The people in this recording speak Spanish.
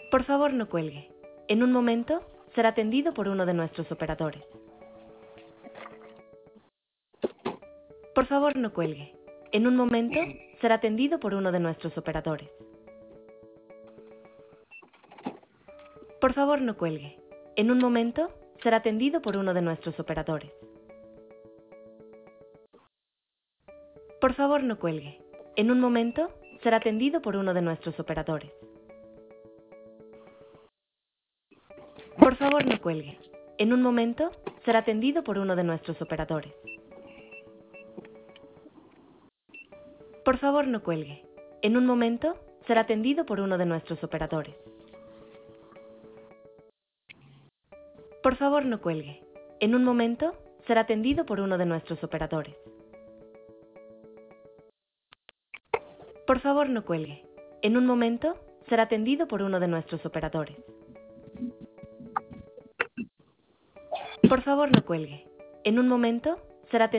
Por favor, no cuelgue. En un momento será atendido por uno de nuestros operadores. Por favor, no cuelgue. En un momento será atendido por uno de nuestros operadores. Por favor, no cuelgue. En un momento será atendido por uno de nuestros operadores. Por favor, no cuelgue. En un momento será atendido por uno de nuestros operadores. Por favor, no cuelgue. En un momento será atendido por uno de nuestros operadores. Por favor, no cuelgue. En un momento será atendido por uno de nuestros operadores. Por favor, no cuelgue. En un momento será atendido por uno de nuestros operadores. Por favor, no cuelgue. En un momento será atendido por uno de nuestros operadores. Por favor, no cuelgue. En un momento será atendido